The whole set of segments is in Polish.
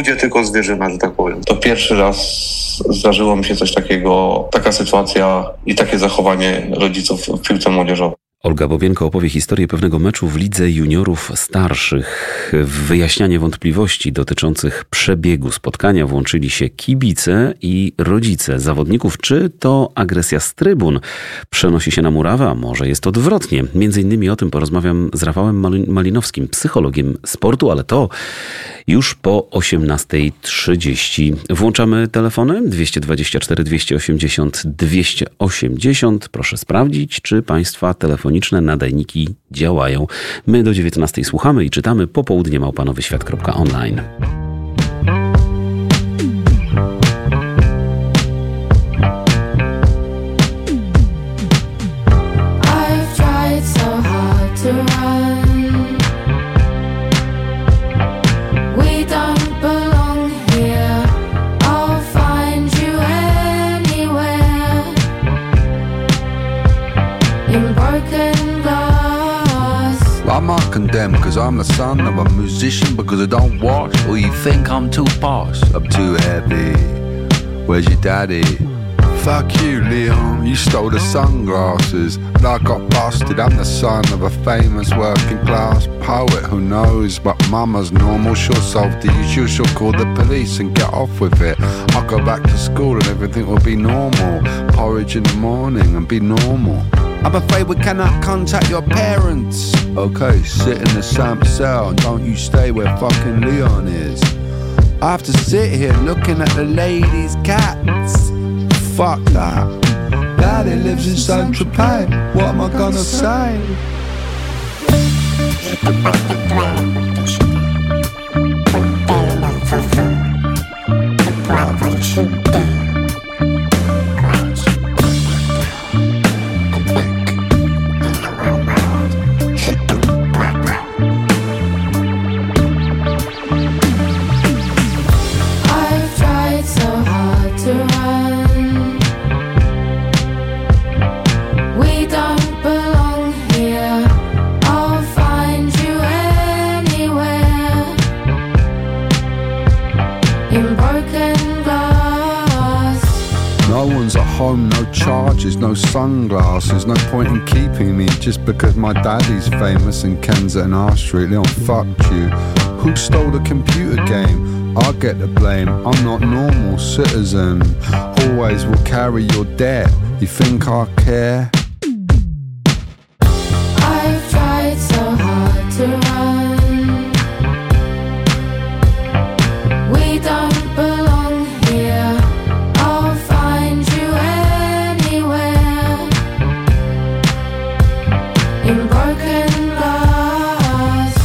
ludzie, tylko zwierzyna, że tak powiem. To pierwszy raz zdarzyło mi się coś takiego, taka sytuacja i takie zachowanie rodziców w piłce młodzieżowej. Olga Bobienko opowie historię pewnego meczu w Lidze Juniorów Starszych. W wyjaśnianie wątpliwości dotyczących przebiegu spotkania włączyli się kibice i rodzice zawodników. Czy to agresja z trybun przenosi się na murawę, a może jest odwrotnie? Między innymi o tym porozmawiam z Rafałem Malinowskim, psychologiem sportu, ale to już po 18:30. Włączamy telefony 224 280 280. Proszę sprawdzić, czy Państwa telefoniczne nadajniki działają. My do 19:00 słuchamy i czytamy popołudnie@nowyświat.online. I'm not condemned cause I'm the son of a musician because I don't wash. Or you think I'm too posh? I'm too heavy. Where's your daddy? Fuck you, Leon. You stole the sunglasses and I got busted. I'm the son of a famous working class poet who knows but mama's normal. She'll solve the issue. She'll call the police and get off with it. I'll go back to school and everything will be normal. Porridge in the morning and be normal. I'm afraid we cannot contact your parents. Okay, sit in the same cell and don't you stay where fucking Leon is. I have to sit here looking at the ladies' cats. Fuck that. Daddy lives in Saint-Tropez. What am I gonna say? Home, no charges, no sunglasses, no point in keeping me just because my daddy's famous and Ken's at an R Street. Leon, fuck you. Who stole the computer game? I get the blame. I'm not normal citizen. Always will carry your debt. You think I care? I've tried so hard to run. We don't belong here. I'll find you anywhere. In broken glass.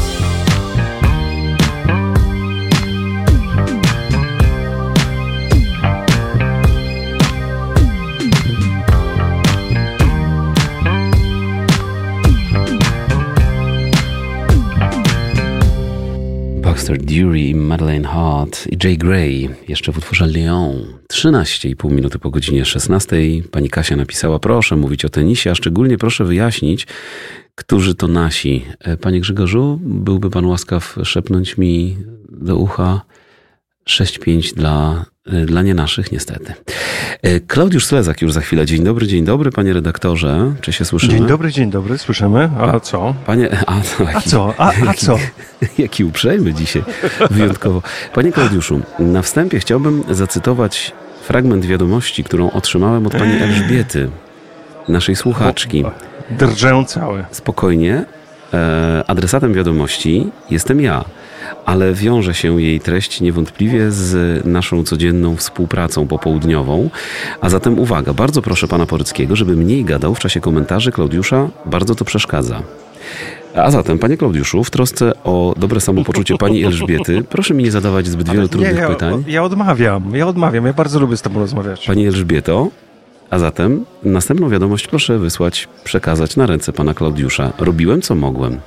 Baxter Dury, Madeleine Hart i Jay Gray, jeszcze w utworze Leon. 13,5 minuty po godzinie 16:00. Pani Kasia napisała: proszę mówić o tenisie, a szczególnie proszę wyjaśnić, którzy to nasi. Panie Grzegorzu, byłby pan łaskaw szepnąć mi do ucha 6-5 dla nie naszych, niestety. Klaudiusz Slezak już za chwilę. Dzień dobry, panie redaktorze. Czy się słyszymy? Dzień dobry, słyszymy. A co? Panie, A co? Jaki uprzejmy dzisiaj, wyjątkowo. Panie Klaudiuszu, na wstępie chciałbym zacytować fragment wiadomości, którą otrzymałem od pani Elżbiety, naszej słuchaczki. Drżę cały. Spokojnie. Adresatem wiadomości jestem ja, ale wiąże się jej treść niewątpliwie z naszą codzienną współpracą popołudniową. A zatem uwaga, bardzo proszę pana Poryckiego, żeby mniej gadał w czasie komentarzy Klaudiusza, bardzo to przeszkadza. A zatem, panie Klaudiuszu, w trosce o dobre samopoczucie pani Elżbiety, proszę mi nie zadawać zbyt wielu trudnych pytań. Ja odmawiam, ja bardzo lubię z tobą rozmawiać. Pani Elżbieto, a zatem następną wiadomość proszę wysłać, przekazać na ręce pana Klaudiusza. Robiłem, co mogłem.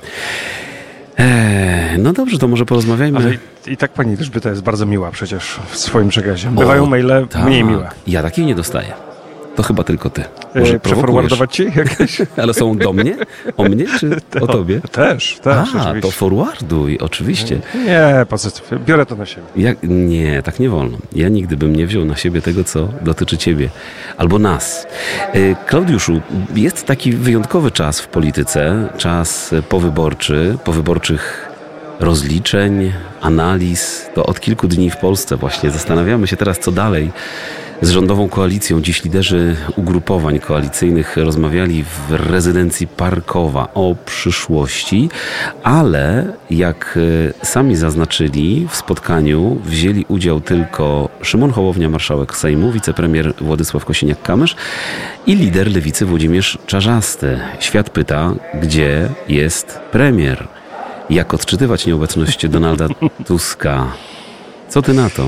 No dobrze, to może porozmawiajmy. Ale i tak pani Elżbieta jest bardzo miła przecież w swoim przekazie. Bywają maile mniej miłe. Ja takiej nie dostaję. To chyba tylko ty. Może Przeforwardować ci jakieś? Ale są do mnie? O mnie czy o tobie? Też, oczywiście. To forwarduj, oczywiście. Nie, biorę to na siebie. Nie, tak nie wolno. Ja nigdy bym nie wziął na siebie tego, co dotyczy ciebie. Albo nas. Klaudiuszu, jest taki wyjątkowy czas w polityce, czas powyborczych rozliczeń, analiz. To od kilku dni w Polsce właśnie zastanawiamy się teraz, co dalej z rządową koalicją. Dziś liderzy ugrupowań koalicyjnych rozmawiali w rezydencji Parkowa o przyszłości, ale jak sami zaznaczyli, w spotkaniu wzięli udział tylko Szymon Hołownia, marszałek Sejmu, wicepremier Władysław Kosiniak-Kamysz i lider Lewicy Włodzimierz Czarzasty. Świat pyta, gdzie jest premier? Jak odczytywać nieobecność Donalda Tuska? Co ty na to?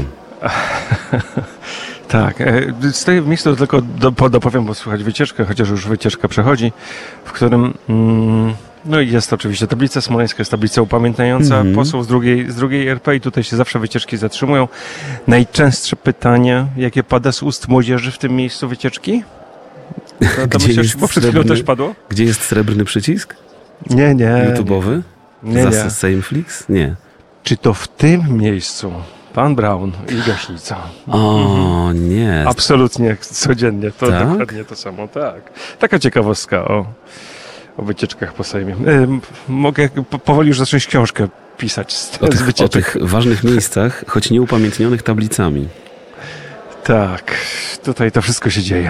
Tak, stoję w miejscu, tylko dopowiem, bo słychać wycieczkę, chociaż już wycieczka przechodzi, w którym no i jest oczywiście tablica smoleńska, jest tablica upamiętniająca posłów z drugiej RP i tutaj się zawsze wycieczki zatrzymują. Najczęstsze pytanie, jakie pada z ust młodzieży w tym miejscu wycieczki? Bo przed chwilą też padło? Gdzie jest srebrny przycisk? Nie. YouTube'owy? Nie. Sameflix? Nie. Czy to w tym miejscu pan Braun i gaśnica? O, nie. Absolutnie, codziennie. To tak? Dokładnie to samo, tak. Taka ciekawostka o wycieczkach po Sejmie. Mogę powoli już zacząć książkę pisać z wycieczek. O tych ważnych miejscach, choć nieupamiętnionych tablicami. Tak, tutaj to wszystko się dzieje.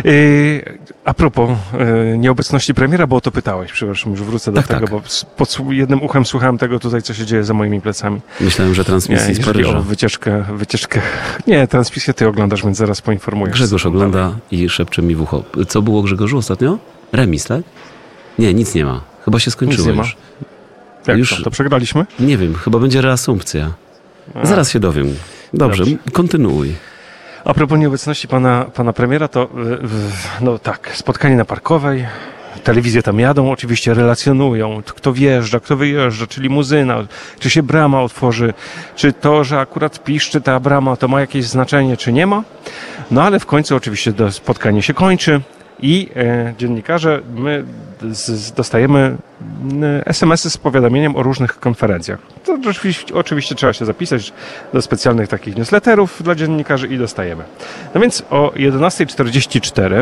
A propos nieobecności premiera, bo o to pytałeś, przepraszam, już wrócę do tego, bo pod jednym uchem słuchałem tego tutaj, co się dzieje za moimi plecami. Myślałem, że transmisji z Paryża. O wycieczkę. Nie, transmisję ty oglądasz, więc zaraz poinformujesz. Grzegorz ogląda i szepcze mi w ucho. Co było, Grzegorzu, ostatnio? Remis, tak? Nie, nic nie ma. Chyba się skończyło już. Jak to przegraliśmy? Nie wiem, chyba będzie reasumpcja. Zaraz się dowiem. Dobrze, kontynuuj. A propos nieobecności pana premiera, to no tak, spotkanie na Parkowej, telewizje tam jadą, oczywiście relacjonują, kto wjeżdża, kto wyjeżdża, czy limuzyna, czy się brama otworzy, czy to, że akurat piszczy ta brama, to ma jakieś znaczenie, czy nie ma. No ale w końcu oczywiście spotkanie się kończy i dziennikarze, my dostajemy SMS-y z powiadomieniem o różnych konferencjach. To oczywiście trzeba się zapisać do specjalnych takich newsletterów dla dziennikarzy i dostajemy. No więc o 11:44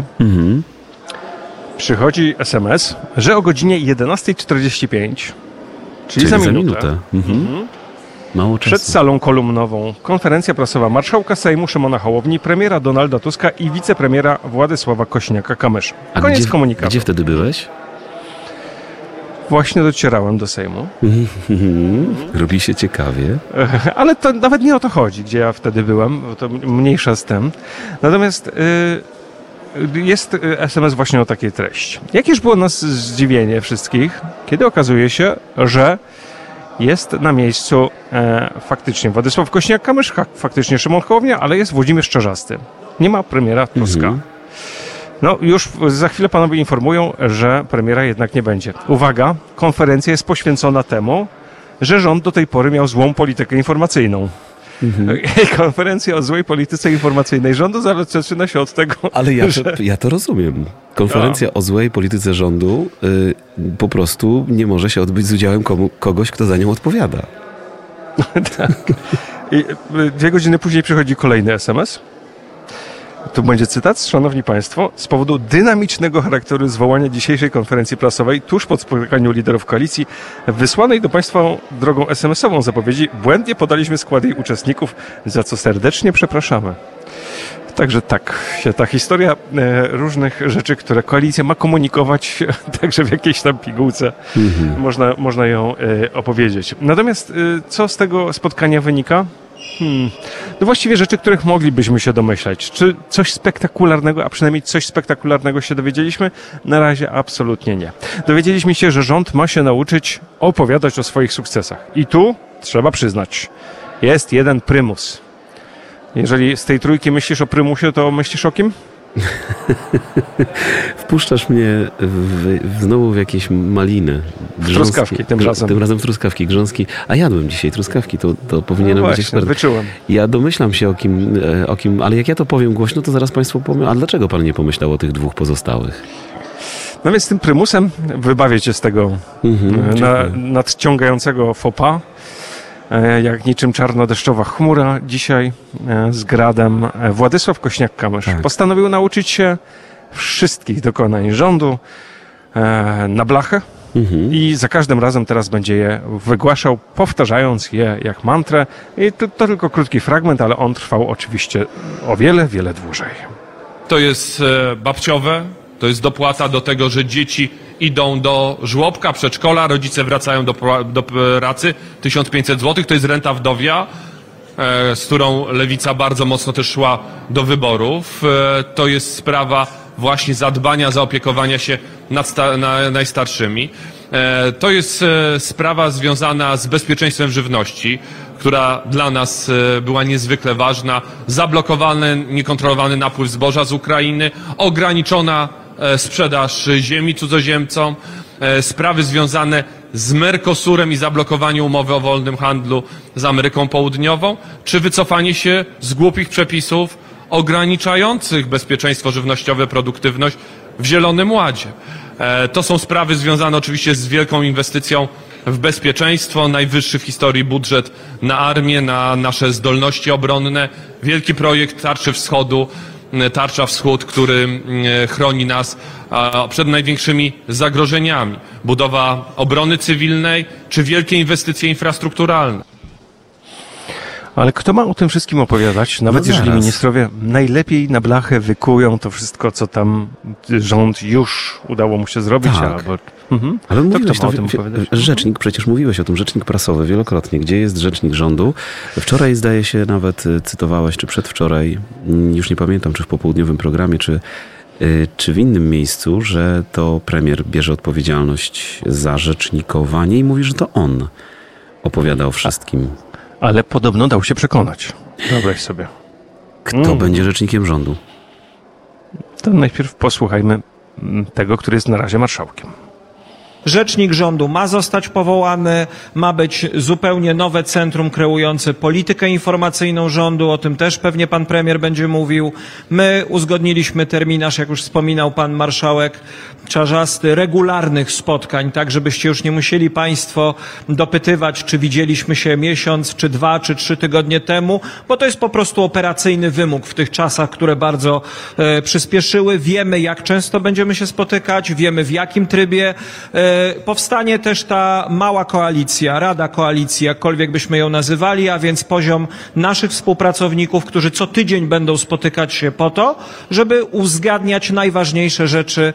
przychodzi SMS, że o godzinie 11:45, czyli za minutę. Mało czasu. Przed salą kolumnową konferencja prasowa marszałka Sejmu Szymona Hołowni, premiera Donalda Tuska i wicepremiera Władysława Kosiniaka-Kamysza. Koniec komunikatu. Gdzie wtedy byłeś? Właśnie docierałem do Sejmu. Robi się ciekawie. Ale to nawet nie o to chodzi, gdzie ja wtedy byłem, bo to mniejsza z tym. Natomiast jest SMS właśnie o takiej treści. Jakież było nas zdziwienie wszystkich, kiedy okazuje się, że jest na miejscu faktycznie Władysław Kosiniak-Kamysz, faktycznie Szymon Hołownia, ale jest Włodzimierz Czarzasty. Nie ma premiera Tuska. No już za chwilę panowie informują, że premiera jednak nie będzie. Uwaga, konferencja jest poświęcona temu, że rząd do tej pory miał złą politykę informacyjną. Konferencja o złej polityce informacyjnej rządu zaczyna się od tego, ale ja to rozumiem. Konferencja o złej polityce rządu po prostu nie może się odbyć z udziałem kogoś, kto za nią odpowiada. Tak. I 2 godziny później przychodzi kolejny SMS. Tu będzie cytat. Szanowni Państwo, z powodu dynamicznego charakteru zwołania dzisiejszej konferencji prasowej tuż po spotkaniu liderów koalicji wysłanej do Państwa drogą SMS-ową zapowiedzi błędnie podaliśmy skład jej uczestników, za co serdecznie przepraszamy. Także tak się ta historia różnych rzeczy, które koalicja ma komunikować, także w jakiejś tam pigułce można ją opowiedzieć. Natomiast co z tego spotkania wynika? No właściwie rzeczy, których moglibyśmy się domyślać. Czy coś spektakularnego, a przynajmniej coś spektakularnego się dowiedzieliśmy? Na razie absolutnie nie. Dowiedzieliśmy się, że rząd ma się nauczyć opowiadać o swoich sukcesach. I tu trzeba przyznać, jest jeden prymus. Jeżeli z tej trójki myślisz o prymusie, to myślisz o kim? Wpuszczasz mnie znowu w jakieś maliny. Truskawki tym razem. Tym razem w truskawki, grząski. A jadłem dzisiaj truskawki, to powinienem być ekspertem. Wyczułem. Ja domyślam się o kim, ale jak ja to powiem głośno, to zaraz Państwo pomyślą, a dlaczego Pan nie pomyślał o tych dwóch pozostałych? No więc tym prymusem wybawię cię z tego nadciągającego faux pas. Jak niczym czarno-deszczowa chmura dzisiaj z gradem. Władysław Kośniak-Kamysz postanowił nauczyć się wszystkich dokonań rządu na blachę i za każdym razem teraz będzie je wygłaszał, powtarzając je jak mantrę. I to tylko krótki fragment, ale on trwał oczywiście o wiele, wiele dłużej. To jest babciowe, to jest dopłata do tego, że dzieci idą do żłobka, przedszkola, rodzice wracają do pracy, 1500 zł, to jest renta wdowia, z którą Lewica bardzo mocno też szła do wyborów. To jest sprawa właśnie zadbania, zaopiekowania się nad najstarszymi. To jest sprawa związana z bezpieczeństwem żywności, która dla nas była niezwykle ważna. Zablokowany, niekontrolowany napływ zboża z Ukrainy, ograniczona sprzedaż ziemi cudzoziemcom, sprawy związane z Mercosurem i zablokowanie umowy o wolnym handlu z Ameryką Południową, czy wycofanie się z głupich przepisów ograniczających bezpieczeństwo żywnościowe, produktywność w Zielonym Ładzie. To są sprawy związane oczywiście z wielką inwestycją w bezpieczeństwo, najwyższy w historii budżet na armię, na nasze zdolności obronne, wielki projekt Tarczy Wschodu, Tarcza Wschód, który chroni nas przed największymi zagrożeniami. Budowa obrony cywilnej czy wielkie inwestycje infrastrukturalne. Ale kto ma o tym wszystkim opowiadać? Nawet jeżeli ministrowie najlepiej na blachę wykują to wszystko, co tam rząd już udało mu się zrobić. Tak. Ale mówiłeś to, rzecznik, przecież mówiłeś o tym, rzecznik prasowy wielokrotnie. Gdzie jest rzecznik rządu? Wczoraj zdaje się nawet cytowałeś, czy przedwczoraj, już nie pamiętam, czy w popołudniowym programie, czy w innym miejscu, że to premier bierze odpowiedzialność za rzecznikowanie i mówi, że to on opowiada o wszystkim. Ale podobno dał się przekonać. Wyobraź sobie. Kto będzie rzecznikiem rządu? To najpierw posłuchajmy tego, który jest na razie marszałkiem. Rzecznik rządu ma zostać powołany, ma być zupełnie nowe centrum kreujące politykę informacyjną rządu, o tym też pewnie pan premier będzie mówił. My uzgodniliśmy terminarz, jak już wspominał pan marszałek Czarzasty, regularnych spotkań, tak żebyście już nie musieli państwo dopytywać, czy widzieliśmy się miesiąc, czy 2, czy 3 tygodnie temu, bo to jest po prostu operacyjny wymóg w tych czasach, które bardzo przyspieszyły. Wiemy, jak często będziemy się spotykać, wiemy, w jakim trybie. Powstanie też ta mała koalicja, Rada Koalicji, jakkolwiek byśmy ją nazywali, a więc poziom naszych współpracowników, którzy co tydzień będą spotykać się po to, żeby uzgadniać najważniejsze rzeczy,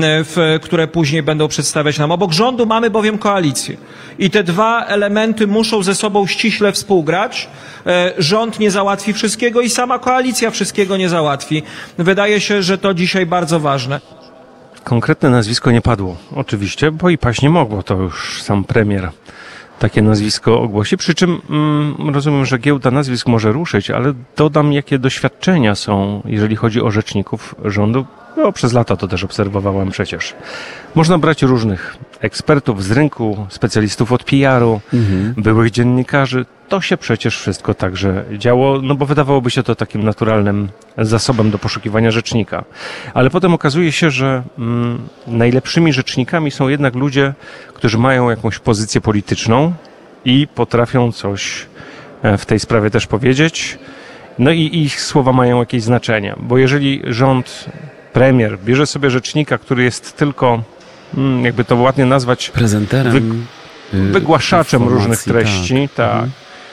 które później będą przedstawiać nam. Obok rządu mamy bowiem koalicję. I te dwa elementy muszą ze sobą ściśle współgrać. Rząd nie załatwi wszystkiego i sama koalicja wszystkiego nie załatwi. Wydaje się, że to dzisiaj bardzo ważne. Konkretne nazwisko nie padło, oczywiście, bo i paść nie mogło, to już sam premier takie nazwisko ogłosi, przy czym rozumiem, że giełda nazwisk może ruszyć, ale dodam, jakie doświadczenia są, jeżeli chodzi o rzeczników rządu. No, przez lata to też obserwowałem przecież. Można brać różnych ekspertów z rynku, specjalistów od PR-u, byłych dziennikarzy. To się przecież wszystko także działo, no bo wydawałoby się to takim naturalnym zasobem do poszukiwania rzecznika. Ale potem okazuje się, że najlepszymi rzecznikami są jednak ludzie, którzy mają jakąś pozycję polityczną i potrafią coś w tej sprawie też powiedzieć. No i ich słowa mają jakieś znaczenie, bo jeżeli rząd, premier bierze sobie rzecznika, który jest tylko, jakby to ładnie nazwać, prezenterem, wygłaszaczem różnych treści, tak,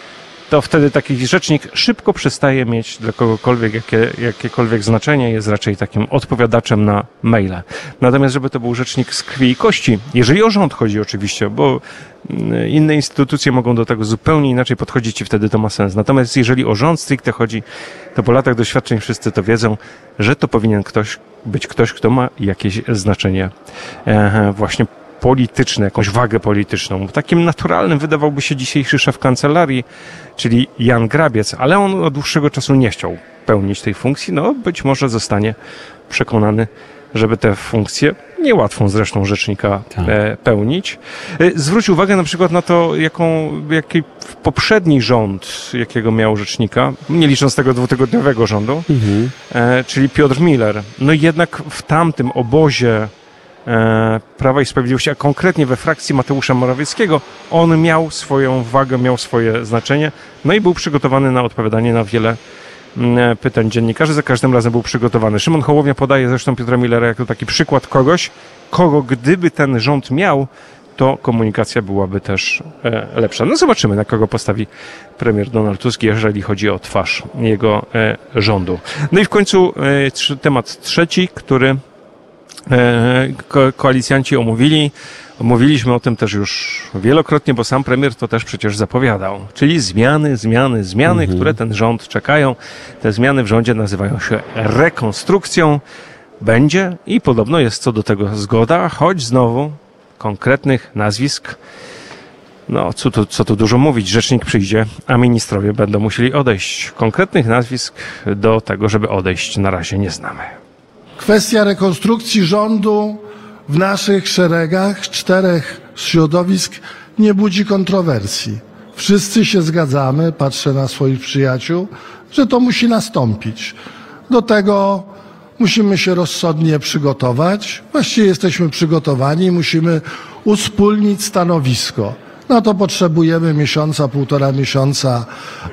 to wtedy taki rzecznik szybko przestaje mieć dla kogokolwiek jakiekolwiek znaczenie, jest raczej takim odpowiadaczem na maile. Natomiast żeby to był rzecznik z krwi i kości, jeżeli o rząd chodzi oczywiście, bo inne instytucje mogą do tego zupełnie inaczej podchodzić i wtedy to ma sens. Natomiast jeżeli o rząd stricte chodzi, to po latach doświadczeń wszyscy to wiedzą, że to powinien być ktoś, kto ma jakieś znaczenie właśnie polityczne, jakąś wagę polityczną. Takim naturalnym wydawałby się dzisiejszy szef kancelarii, czyli Jan Grabiec, ale on od dłuższego czasu nie chciał pełnić tej funkcji. No, być może zostanie przekonany, żeby tę funkcję, niełatwą zresztą rzecznika, pełnić. Zwróć uwagę na przykład na to, jaki poprzedni rząd, jakiego miał rzecznika, nie licząc tego dwutygodniowego rządu, czyli Piotr Miller. No jednak w tamtym obozie Prawa i Sprawiedliwości, a konkretnie we frakcji Mateusza Morawieckiego, on miał swoją wagę, miał swoje znaczenie, no i był przygotowany na odpowiadanie na wiele pytań dziennikarzy. Za każdym razem był przygotowany. Szymon Hołownia podaje zresztą Piotra Millera jako taki przykład kogoś, kogo gdyby ten rząd miał, to komunikacja byłaby też lepsza. No zobaczymy, na kogo postawi premier Donald Tusk, jeżeli chodzi o twarz jego rządu. No i w końcu temat trzeci, który koalicjanci omówili. Mówiliśmy o tym też już wielokrotnie, bo sam premier to też przecież zapowiadał. Czyli zmiany, które ten rząd czekają. Te zmiany w rządzie nazywają się rekonstrukcją. Będzie i podobno jest co do tego zgoda, choć znowu konkretnych nazwisk, no co tu dużo mówić, rzecznik przyjdzie, a ministrowie będą musieli odejść. Konkretnych nazwisk do tego, żeby odejść, na razie nie znamy. Kwestia rekonstrukcji rządu w naszych szeregach 4 środowisk nie budzi kontrowersji. Wszyscy się zgadzamy, patrzę na swoich przyjaciół, że to musi nastąpić. Do tego musimy się rozsądnie przygotować. Właściwie jesteśmy przygotowani, musimy uspólnić stanowisko. Na to potrzebujemy miesiąca, 1,5 miesiąca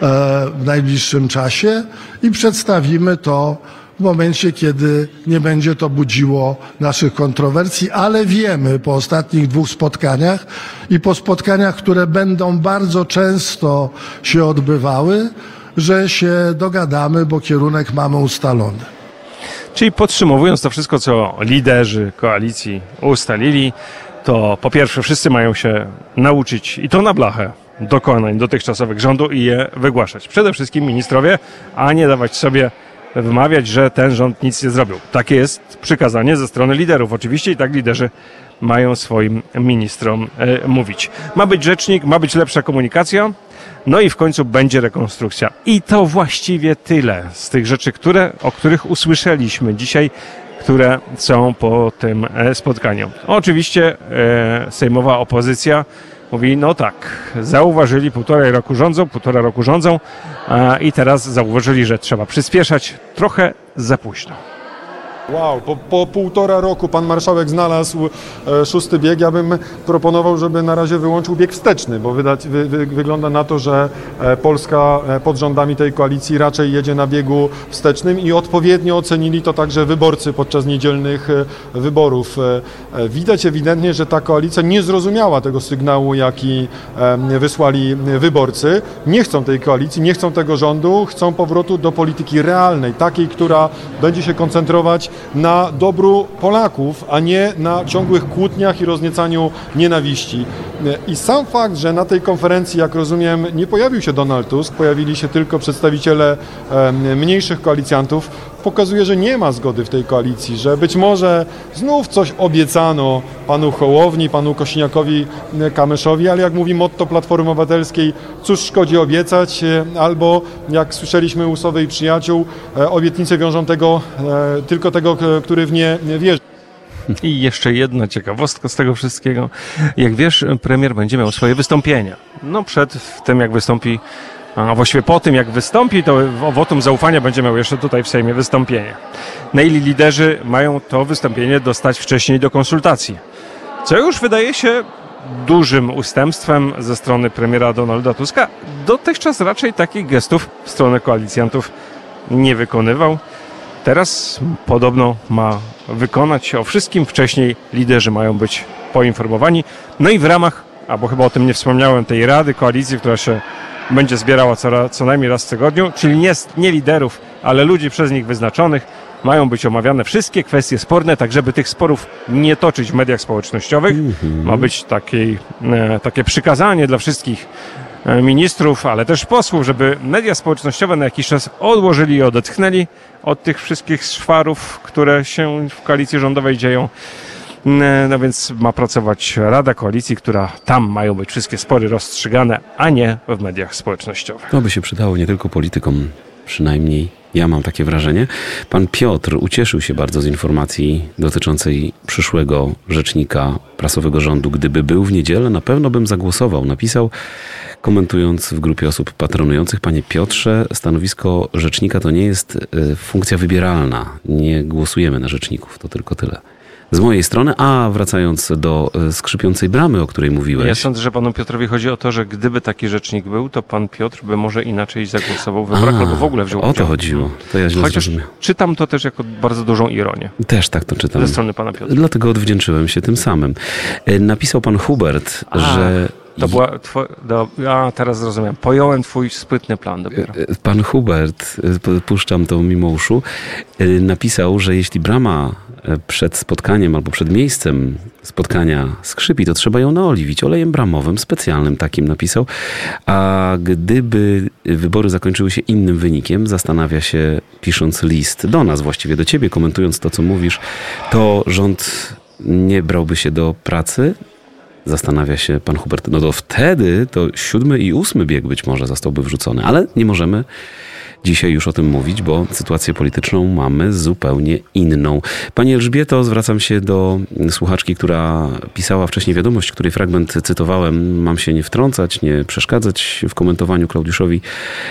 w najbliższym czasie i przedstawimy to w momencie, kiedy nie będzie to budziło naszych kontrowersji, ale wiemy po ostatnich 2 spotkaniach i po spotkaniach, które będą bardzo często się odbywały, że się dogadamy, bo kierunek mamy ustalony. Czyli podsumowując to wszystko, co liderzy koalicji ustalili, to po pierwsze wszyscy mają się nauczyć, i to na blachę, dokonań dotychczasowych rządu i je wygłaszać. Przede wszystkim ministrowie, a nie dawać sobie wymawiać, że ten rząd nic nie zrobił. Takie jest przykazanie ze strony liderów. Oczywiście i tak liderzy mają swoim ministrom mówić. Ma być rzecznik, ma być lepsza komunikacja, no i w końcu będzie rekonstrukcja. I to właściwie tyle z tych rzeczy, o których usłyszeliśmy dzisiaj, które są po tym spotkaniu. Oczywiście sejmowa opozycja mówi, no tak, zauważyli, 1,5 roku rządzą i teraz zauważyli, że trzeba przyspieszać trochę za późno. Wow, po 1,5 roku pan marszałek znalazł 6. bieg. Ja bym proponował, żeby na razie wyłączył bieg wsteczny, bo wygląda na to, że Polska pod rządami tej koalicji raczej jedzie na biegu wstecznym i odpowiednio ocenili to także wyborcy podczas niedzielnych wyborów. Widać ewidentnie, że ta koalicja nie zrozumiała tego sygnału, jaki wysłali wyborcy. Nie chcą tej koalicji, nie chcą tego rządu, chcą powrotu do polityki realnej, takiej, która będzie się koncentrować na dobru Polaków, a nie na ciągłych kłótniach i rozniecaniu nienawiści. I sam fakt, że na tej konferencji, jak rozumiem, nie pojawił się Donald Tusk, pojawili się tylko przedstawiciele mniejszych koalicjantów, pokazuje, że nie ma zgody w tej koalicji, że być może znów coś obiecano panu Hołowni, panu Kosiniakowi-Kamyszowi, ale jak mówi motto Platformy Obywatelskiej, cóż szkodzi obiecać, albo jak słyszeliśmy u Sowy i przyjaciół, obietnice wiążą tylko tego, który w nie wierzy. I jeszcze jedna ciekawostka z tego wszystkiego. Jak wiesz, premier będzie miał swoje wystąpienia. No przed tym, jak wystąpi, a właściwie po tym, jak wystąpi, to o wotum zaufania będzie miał jeszcze tutaj w Sejmie wystąpienie. No i liderzy mają to wystąpienie dostać wcześniej do konsultacji. Co już wydaje się dużym ustępstwem ze strony premiera Donalda Tuska. Dotychczas raczej takich gestów w stronę koalicjantów nie wykonywał. Teraz podobno ma wykonać o wszystkim. Wcześniej liderzy mają być poinformowani. No i w ramach, albo chyba o tym nie wspomniałem, tej Rady Koalicji, która się będzie zbierała co najmniej raz w tygodniu, czyli nie liderów, ale ludzi przez nich wyznaczonych, mają być omawiane wszystkie kwestie sporne, tak żeby tych sporów nie toczyć w mediach społecznościowych. Ma być takie przykazanie dla wszystkich ministrów, ale też posłów, żeby media społecznościowe na jakiś czas odłożyli i odetchnęli od tych wszystkich szwarów, które się w koalicji rządowej dzieją. No więc ma pracować Rada Koalicji, która tam mają być wszystkie spory rozstrzygane, a nie w mediach społecznościowych. To by się przydało nie tylko politykom, przynajmniej ja mam takie wrażenie. Pan Piotr ucieszył się bardzo z informacji dotyczącej przyszłego rzecznika prasowego rządu. Gdyby był w niedzielę, na pewno bym zagłosował. Napisał, komentując w grupie osób patronujących: panie Piotrze, stanowisko rzecznika to nie jest funkcja wybieralna. Nie głosujemy na rzeczników, to tylko tyle. Z mojej strony, a wracając do skrzypiącej bramy, o której mówiłeś. Ja sądzę, że panu Piotrowi chodzi o to, że gdyby taki rzecznik był, to pan Piotr by może inaczej zagłosował w wyborach, albo w ogóle wziął udział. O to chodziło. To ja źle Chociaż zrozumiałem. czytam to też jako bardzo dużą ironię. Też tak to czytam. Ze strony pana Piotra. Dlatego odwdzięczyłem się tym samym. Napisał pan Hubert, że... To była teraz zrozumiałem. Pojąłem twój sprytny plan dopiero. Pan Hubert, puszczam to mimo uszu, napisał, że jeśli brama przed spotkaniem albo przed miejscem spotkania skrzypi, to trzeba ją naoliwić olejem bramowym, specjalnym takim napisał. A gdyby wybory zakończyły się innym wynikiem, zastanawia się, pisząc list do nas, właściwie do ciebie, komentując to, co mówisz, to rząd nie brałby się do pracy? Zastanawia się pan Hubert. No to wtedy to 7. i 8. bieg być może zostałby wrzucony, ale nie możemy dzisiaj już o tym mówić, bo sytuację polityczną mamy zupełnie inną. Pani Elżbieto, zwracam się do słuchaczki, która pisała wcześniej wiadomość, której fragment cytowałem. Mam się nie wtrącać, nie przeszkadzać w komentowaniu Klaudiuszowi.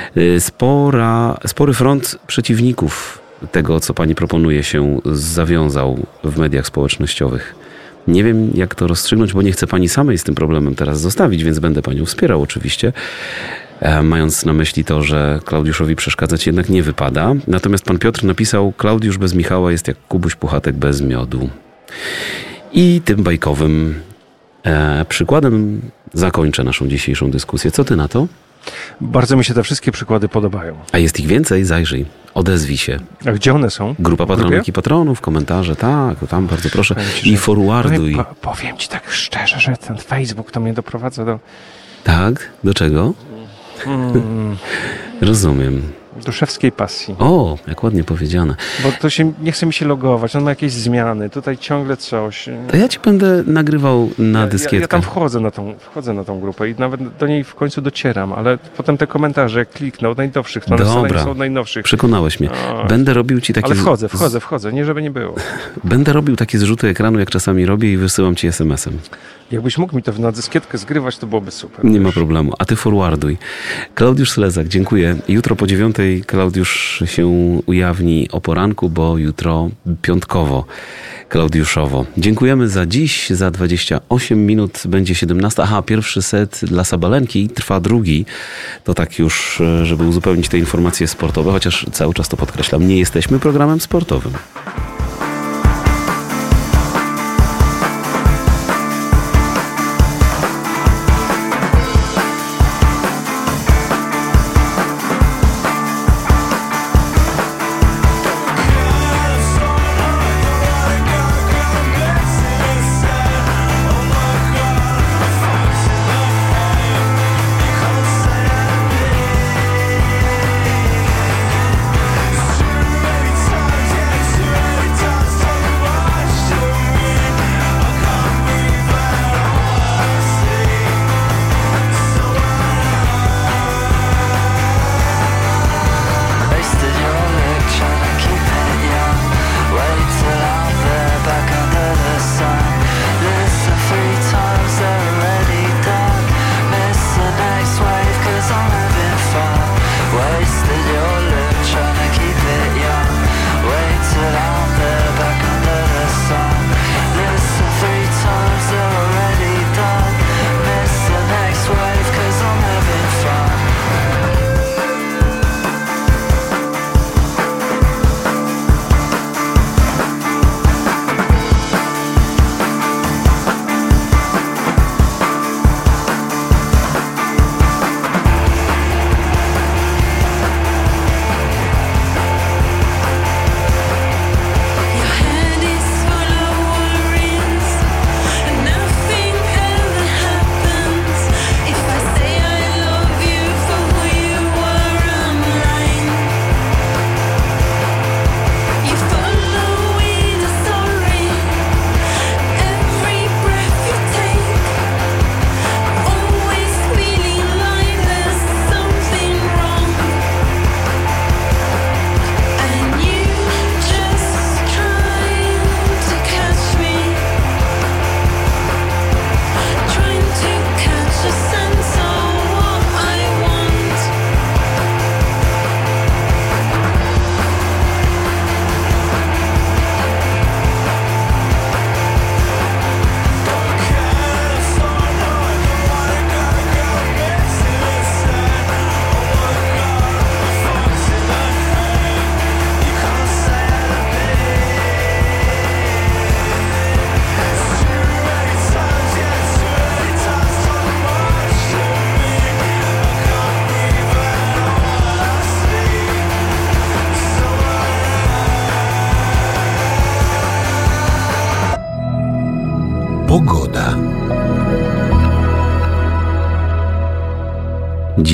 Spory front przeciwników tego, co pani proponuje, się zawiązał w mediach społecznościowych. Nie wiem, jak to rozstrzygnąć, bo nie chcę pani samej z tym problemem teraz zostawić, więc będę panią wspierał oczywiście, mając na myśli to, że Klaudiuszowi przeszkadzać jednak nie wypada. Natomiast pan Piotr napisał: Klaudiusz bez Michała jest jak Kubuś Puchatek bez miodu. I tym bajkowym przykładem zakończę naszą dzisiejszą dyskusję. Co ty na to? Bardzo mi się te wszystkie przykłady podobają. A jest ich więcej? Zajrzyj. Odezwij się. A gdzie one są? Grupa patronek i patronów, komentarze, tak, tam bardzo proszę. I forwarduj. Powiem ci tak szczerze, że ten Facebook to mnie doprowadza do... Tak? Do czego? Rozumiem. Duszewskiej pasji. O, jak ładnie powiedziane. Bo to się, nie chce mi się logować, on ma jakieś zmiany, tutaj ciągle coś. To ja ci będę nagrywał na dyskietkę. Ja tam wchodzę na tą grupę i nawet do niej w końcu docieram, ale potem te komentarze, jak kliknę od najnowszych, to one są od najnowszych. Przekonałeś mnie. Będę robił ci takie... Ale wchodzę, nie żeby nie było. Będę robił takie zrzuty ekranu, jak czasami robię, i wysyłam ci SMS-em. Jakbyś mógł mi to na dyskietkę zgrywać, to byłoby super. Nie ma problemu. A ty forwarduj. Klaudiusz Slezak, dziękuję. Jutro po 9 Klaudiusz się ujawni o poranku, bo jutro piątkowo, klaudiuszowo. Dziękujemy za dziś. Za 28 minut będzie 17. Aha, pierwszy set dla Sabalenki, trwa drugi. To tak już, żeby uzupełnić te informacje sportowe, chociaż cały czas to podkreślam, nie jesteśmy programem sportowym. Too many times, yeah, too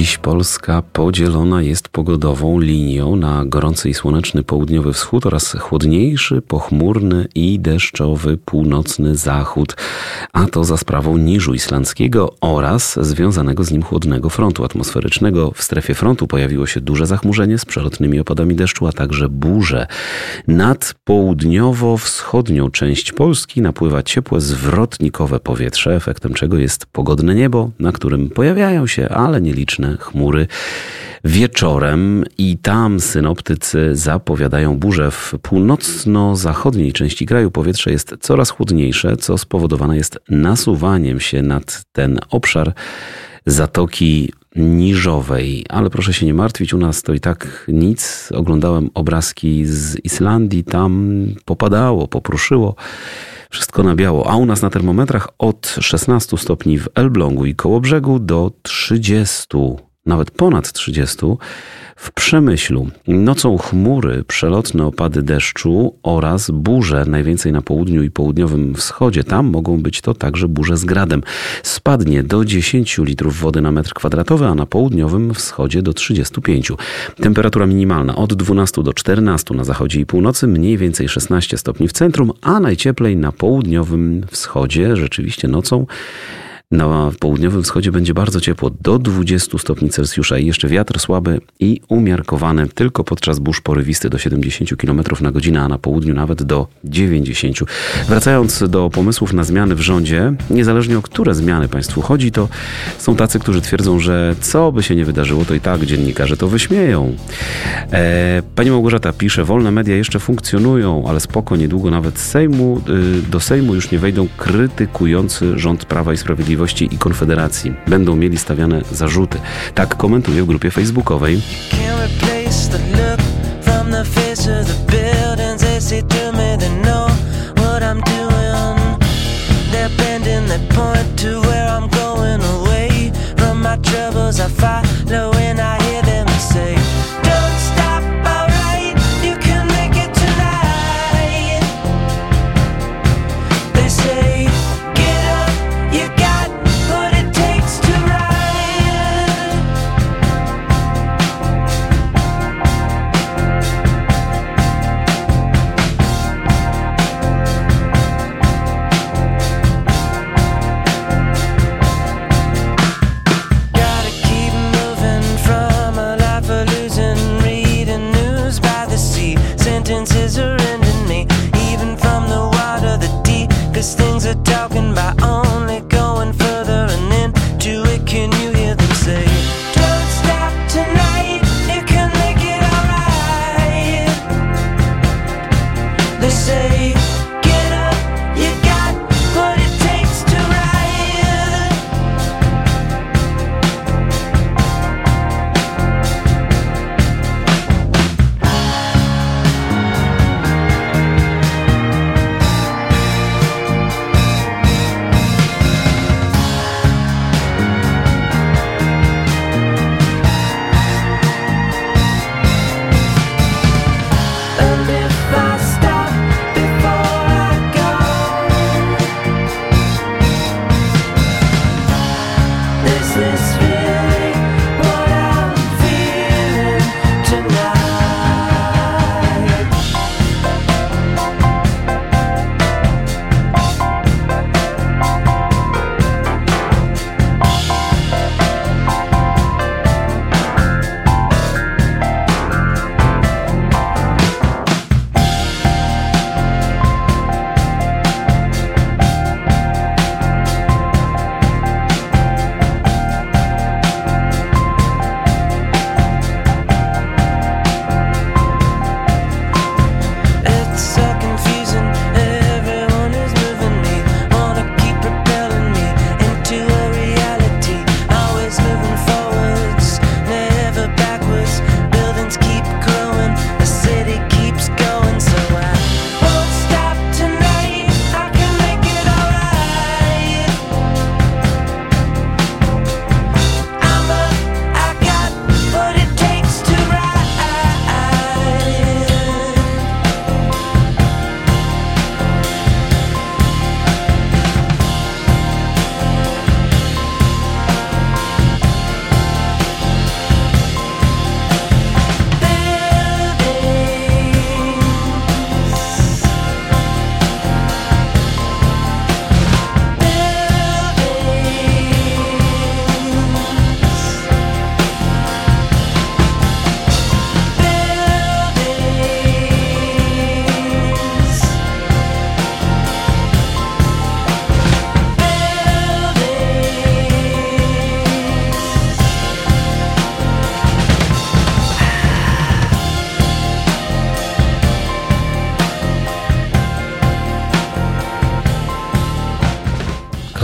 Dziś Polska podzielona jest pogodową linią na gorący i słoneczny południowy wschód oraz chłodniejszy, pochmurny i deszczowy północny zachód, a to za sprawą niżu islandzkiego oraz związanego z nim chłodnego frontu atmosferycznego. W strefie frontu pojawiło się duże zachmurzenie z przelotnymi opadami deszczu, a także burze. Nad południowo-wschodnią część Polski napływa ciepłe, zwrotnikowe powietrze, efektem czego jest pogodne niebo, na którym pojawiają się, ale nieliczne chmury wieczorem i tam synoptycy zapowiadają burze. W północno-zachodniej części kraju powietrze jest coraz chłodniejsze, co spowodowane jest nasuwaniem się nad ten obszar Zatoki Niżowej. Ale proszę się nie martwić, u nas to i tak nic. Oglądałem obrazki z Islandii, tam popadało, popruszyło. Wszystko na biało, a u nas na termometrach od 16 stopni w Elblągu i Kołobrzegu do 30, nawet ponad 30 w Przemyślu. Nocą chmury, przelotne opady deszczu oraz burze, najwięcej na południu i południowym wschodzie. Tam mogą być to także burze z gradem. Spadnie do 10 litrów wody na metr kwadratowy, a na południowym wschodzie do 35. Temperatura minimalna od 12 do 14 na zachodzie i północy, mniej więcej 16 stopni w centrum, a najcieplej na południowym wschodzie, rzeczywiście nocą. Na południowym wschodzie będzie bardzo ciepło, do 20 stopni Celsjusza i jeszcze wiatr słaby i umiarkowany, tylko podczas burz porywisty do 70 km na godzinę, a na południu nawet do 90. Wracając do pomysłów na zmiany w rządzie, niezależnie o które zmiany państwu chodzi, to są tacy, którzy twierdzą, że co by się nie wydarzyło, to i tak dziennikarze to wyśmieją. Pani Małgorzata pisze, wolne media jeszcze funkcjonują, ale spoko, niedługo nawet do Sejmu już nie wejdą krytykujący rząd Prawa i Sprawiedliwości i Konfederacji. Będą mieli stawiane zarzuty. Tak komentuje w grupie facebookowej.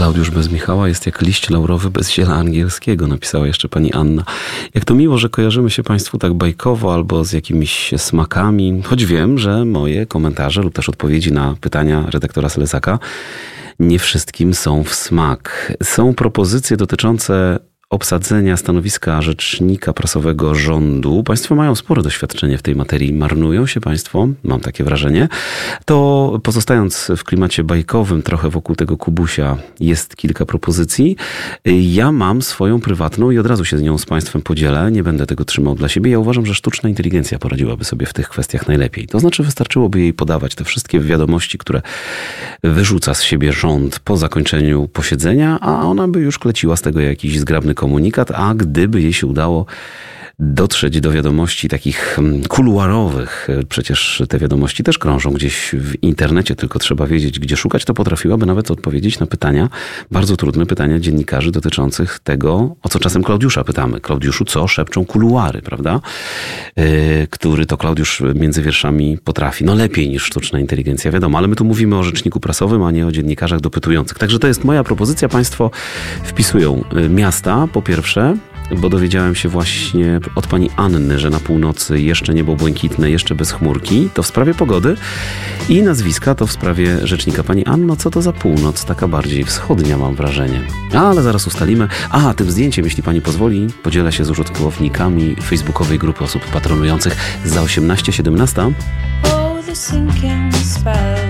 Klaudiusz bez Michała jest jak liść laurowy bez ziela angielskiego, napisała jeszcze pani Anna. Jak to miło, że kojarzymy się państwu tak bajkowo albo z jakimiś smakami, choć wiem, że moje komentarze lub też odpowiedzi na pytania redaktora Selezaka nie wszystkim są w smak. Są propozycje dotyczące obsadzenia stanowiska rzecznika prasowego rządu. Państwo mają spore doświadczenie w tej materii. Marnują się państwo, mam takie wrażenie. To pozostając w klimacie bajkowym, trochę wokół tego Kubusia, jest kilka propozycji. Ja mam swoją prywatną i od razu się z nią z państwem podzielę. Nie będę tego trzymał dla siebie. Ja uważam, że sztuczna inteligencja poradziłaby sobie w tych kwestiach najlepiej. To znaczy wystarczyłoby jej podawać te wszystkie wiadomości, które wyrzuca z siebie rząd po zakończeniu posiedzenia, a ona by już kleciła z tego jakiś zgrabny komunikat, a gdyby jej się udało dotrzeć do wiadomości takich kuluarowych, przecież te wiadomości też krążą gdzieś w internecie, tylko trzeba wiedzieć, gdzie szukać, to potrafiłaby nawet odpowiedzieć na pytania, bardzo trudne pytania dziennikarzy dotyczących tego, o co czasem Klaudiusza pytamy. Klaudiuszu, co szepczą kuluary, prawda? Który to Klaudiusz między wierszami potrafi. No lepiej niż sztuczna inteligencja, wiadomo, ale my tu mówimy o rzeczniku prasowym, a nie o dziennikarzach dopytujących. Także to jest moja propozycja. Państwo wpisują miasta, po pierwsze, bo dowiedziałem się właśnie od pani Anny, że na północy jeszcze niebo błękitne, jeszcze bez chmurki. To w sprawie pogody. I nazwiska to w sprawie rzecznika. Pani Anno, co to za północ? Taka bardziej wschodnia, mam wrażenie. Ale zaraz ustalimy. Tym zdjęciem, jeśli pani pozwoli, podzielę się z użytkownikami facebookowej grupy osób patronujących za 18-17. Oh, the sinking spell.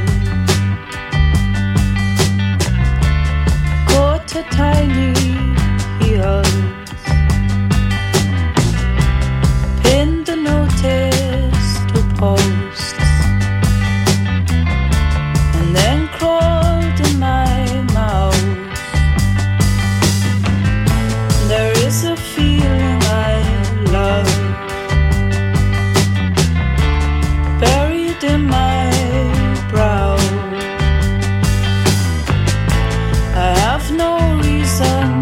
Caught a tiny ears. Pinned the notice to posts. And then crawled in my mouth. There is a feeling I love, buried in my brow. I have no reason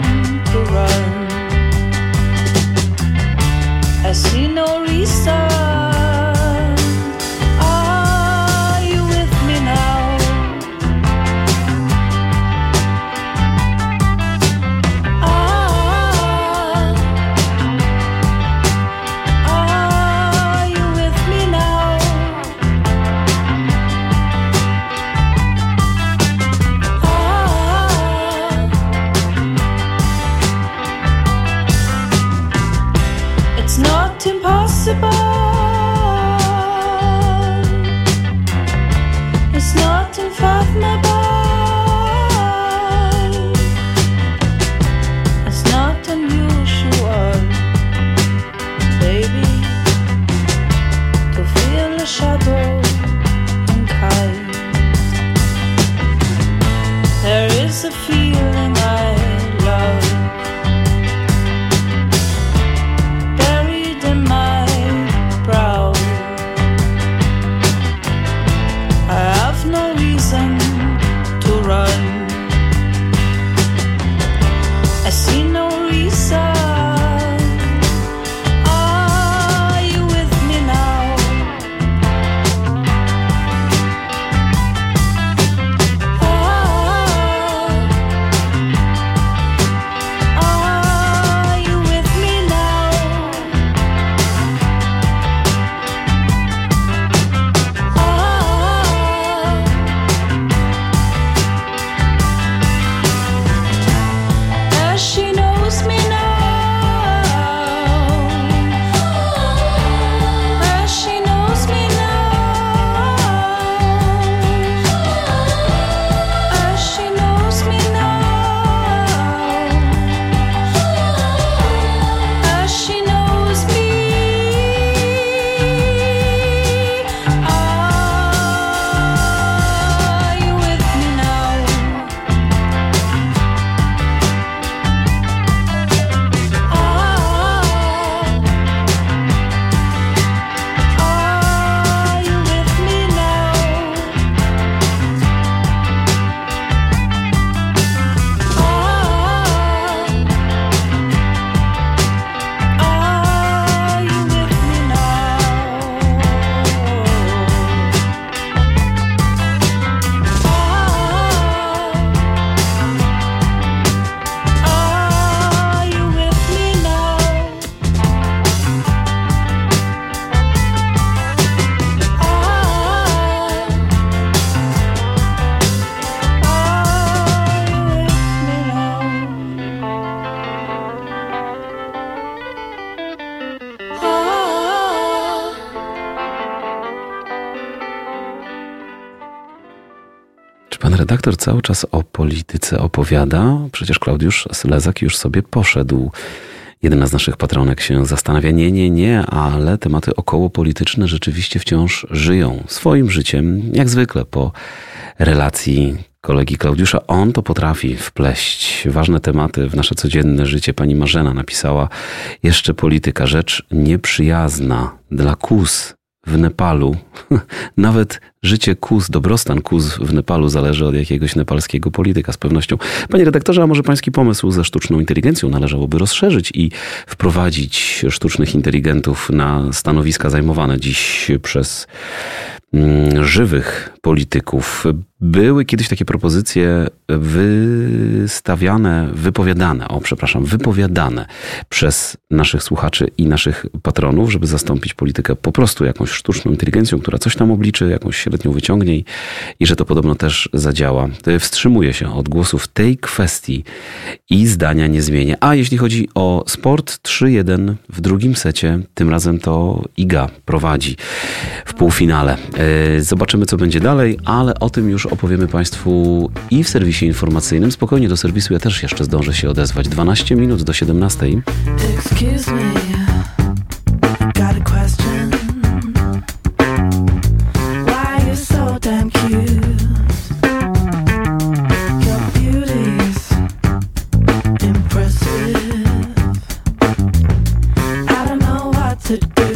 redaktor cały czas o polityce opowiada. Przecież Klaudiusz Slezak już sobie poszedł. Jedna z naszych patronek się zastanawia, nie, ale tematy okołopolityczne rzeczywiście wciąż żyją swoim życiem, jak zwykle po relacji kolegi Klaudiusza. On to potrafi wpleść ważne tematy w nasze codzienne życie. Pani Marzena napisała: jeszcze polityka, rzecz nieprzyjazna dla kóz w Nepalu. Nawet życie kóz, dobrostan kóz w Nepalu zależy od jakiegoś nepalskiego polityka z pewnością. Panie redaktorze, a może pański pomysł ze sztuczną inteligencją należałoby rozszerzyć i wprowadzić sztucznych inteligentów na stanowiska zajmowane dziś przez żywych polityków. Były kiedyś takie propozycje wypowiadane przez naszych słuchaczy i naszych patronów, żeby zastąpić politykę po prostu jakąś sztuczną inteligencją, która coś tam obliczy, jakąś średnią wyciągnie i że to podobno też zadziała. Wstrzymuję się od głosu w tej kwestii i zdania nie zmienię. A jeśli chodzi o sport, 3-1 w drugim secie, tym razem to Iga prowadzi w półfinale. Zobaczymy, co będzie dalej, ale o tym już opowiemy Państwu i w serwisie informacyjnym. Spokojnie, do serwisu ja też jeszcze zdążę się odezwać. 12 minut do 17. Excuse me, got a question. Why you so damn cute? Your beauty's impressive. I don't know what to do.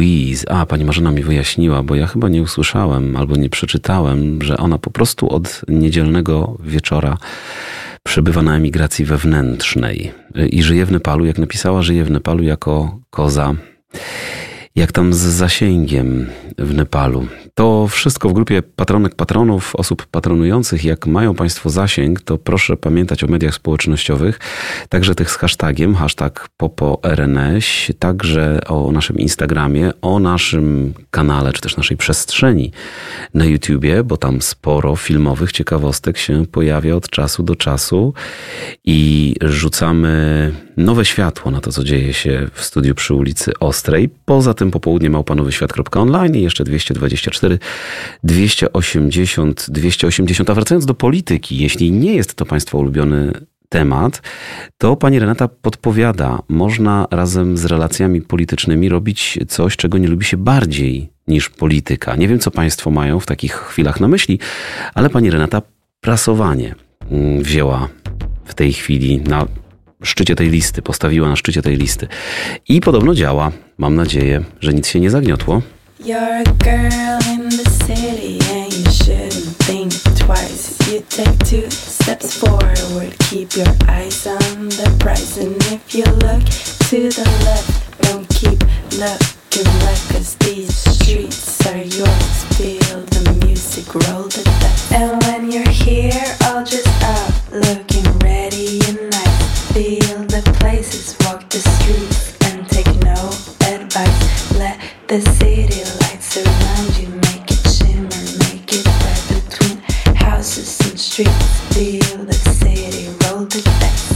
Louise. Pani Marzena mi wyjaśniła, bo ja chyba nie usłyszałem albo nie przeczytałem, że ona po prostu od niedzielnego wieczora przebywa na emigracji wewnętrznej i żyje w Nepalu. Jak napisała, żyje w Nepalu jako koza. Jak tam z zasięgiem w Nepalu. To wszystko w grupie patronek, patronów, osób patronujących. Jak mają Państwo zasięg, to proszę pamiętać o mediach społecznościowych, także tych z hashtagiem, hashtag PopoRNS, także o naszym Instagramie, o naszym kanale, czy też naszej przestrzeni na YouTubie, bo tam sporo filmowych ciekawostek się pojawia od czasu do czasu i rzucamy nowe światło na to, co dzieje się w studiu przy ulicy Ostrej. Poza tym popołudnie małpanowyświat.online i jeszcze 224 280 280. A wracając do polityki, jeśli nie jest to Państwa ulubiony temat, to pani Renata podpowiada, można razem z relacjami politycznymi robić coś, czego nie lubi się bardziej niż polityka. Nie wiem, co Państwo mają w takich chwilach na myśli, ale pani Renata prasowanie wzięła w tej chwili na szczycie tej listy, postawiła na szczycie tej listy. I podobno działa. Mam nadzieję, że nic się nie zagniotło. You're a girl in the city and you shouldn't think twice. You take 2 steps forward, keep your eyes on the prize. And if you look to the left, don't keep looking right, 'cause these streets are yours. Feel the music, roll the dice. And when you're here, all dressed up, looking ready and nice. Feel the places, walk the streets and take no advice. Let the city lights around you make it shimmer, make it bright between houses and streets. Feel the city, roll the dice.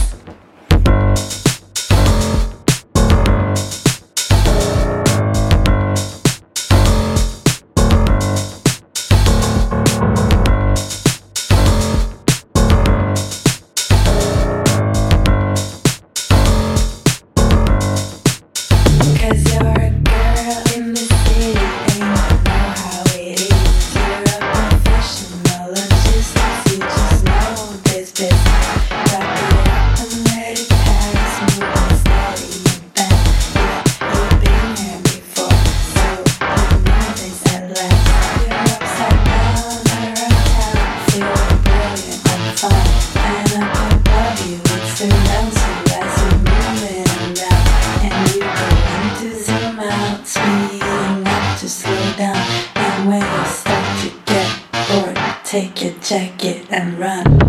Take your jacket and run.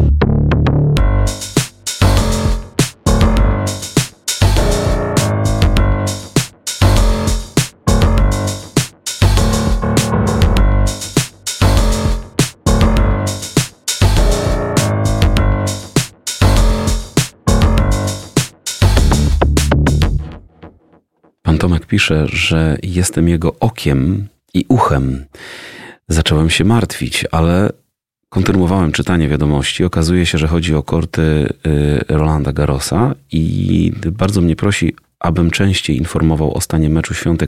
Pan Tomek pisze, że jestem jego okiem i uchem. Zacząłem się martwić, ale kontynuowałem czytanie wiadomości. Okazuje się, że chodzi o korty Rolanda Garrosa i bardzo mnie prosi, abym częściej informował o stanie meczu Świątek